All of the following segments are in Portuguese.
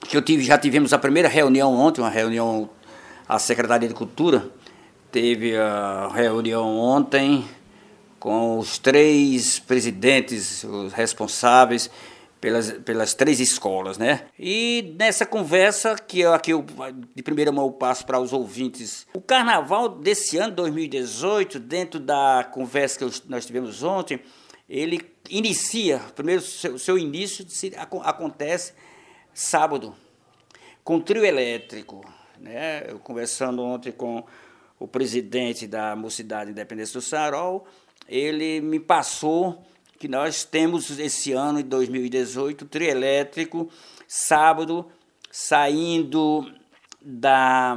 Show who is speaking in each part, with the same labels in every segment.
Speaker 1: Já tivemos a primeira reunião ontem, uma reunião, a Secretaria de Cultura teve a reunião ontem com os 3 presidentes, os responsáveis pelas 3 escolas, né? E nessa conversa, que eu de primeira mão eu passo para os ouvintes, o carnaval desse ano, 2018, dentro da conversa que nós tivemos ontem, ele inicia, primeiro o seu início acontece sábado, com trio elétrico, né? Eu conversando ontem com o presidente da Mocidade Independência do Ceará, ele me passou que nós temos esse ano, em 2018, trio elétrico, sábado, saindo da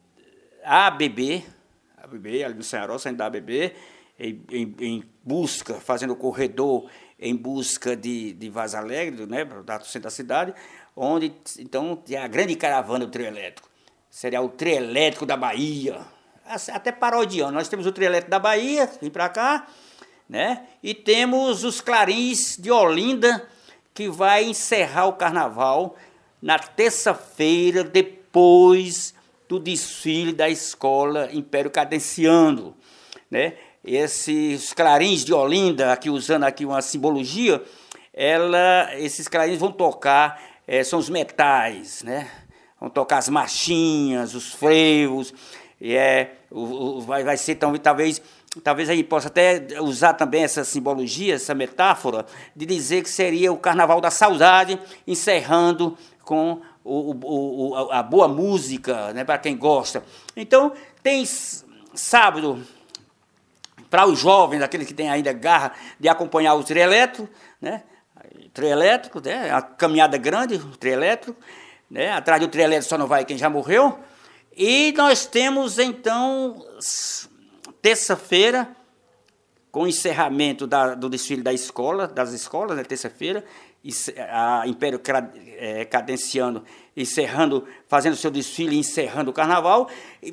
Speaker 1: ABB, ali no Ceará, saindo da ABB, em busca, fazendo o corredor em busca de Vaz Alegre, né, do centro da cidade, onde, então, tem a grande caravana do trio elétrico. Seria o trio elétrico da Bahia, até parodiando. Nós temos o trio elétrico da Bahia, vem para cá, né? E temos os Clarins de Olinda, que vai encerrar o carnaval na terça-feira, depois do desfile da escola Império Cadenciano, né? Esses Clarins de Olinda, aqui usando aqui uma simbologia, esses clarins vão tocar, são os metais, né? Vão tocar as marchinhas, os freivos, vai ser talvez a gente possa até usar também essa simbologia, essa metáfora, de dizer que seria o Carnaval da Saudade, encerrando com a boa música, né, para quem gosta. Então, tem sábado, para os jovens, aqueles que têm ainda garra de acompanhar o trio elétrico, né? Trio elétrico, né? A caminhada grande, o trio elétrico, né? Atrás do trio elétrico só não vai quem já morreu. E nós temos, então, terça-feira, com o encerramento do desfile das escolas, né, terça-feira, a Império Cadenciano fazendo seu desfile e encerrando o carnaval,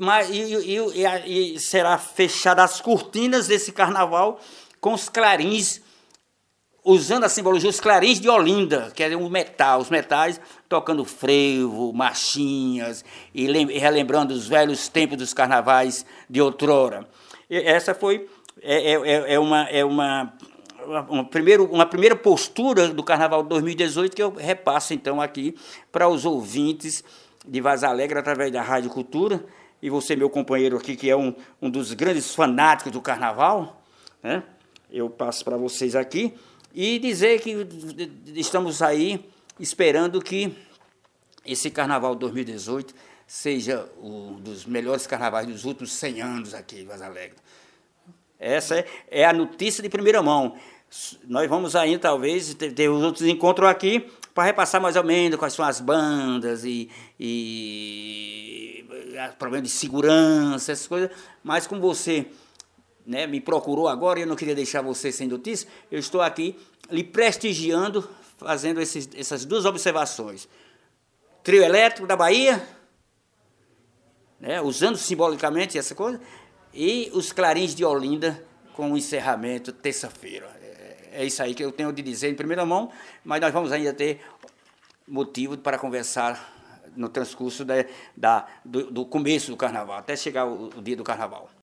Speaker 1: e será fechada as cortinas desse carnaval com os clarins, usando a simbologia, os clarins de Olinda, que é os metais tocando frevo, marchinhas, e relembrando os velhos tempos dos carnavais de outrora. Essa foi uma primeira postura do Carnaval de 2018 que eu repasso, então, aqui para os ouvintes de Vaz Alegre, através da Rádio Cultura, e você, meu companheiro aqui, que é um dos grandes fanáticos do Carnaval, né? Eu passo para vocês aqui e dizer que estamos aí esperando que esse Carnaval de 2018 seja um dos melhores carnavais dos últimos 100 anos aqui em Vaz Alegre. Essa é a notícia de primeira mão. Nós vamos ainda, talvez, ter os outros encontros aqui para repassar mais ou menos quais são as bandas e problemas de segurança, essas coisas. Mas como você, né, me procurou agora e eu não queria deixar você sem notícia, eu estou aqui lhe prestigiando, fazendo essas 2 observações. Trio elétrico da Bahia, né, usando simbolicamente essa coisa, e os clarins de Olinda com o encerramento terça-feira. É isso aí que eu tenho de dizer em primeira mão, mas nós vamos ainda ter motivo para conversar no transcurso do começo do carnaval, até chegar o dia do carnaval.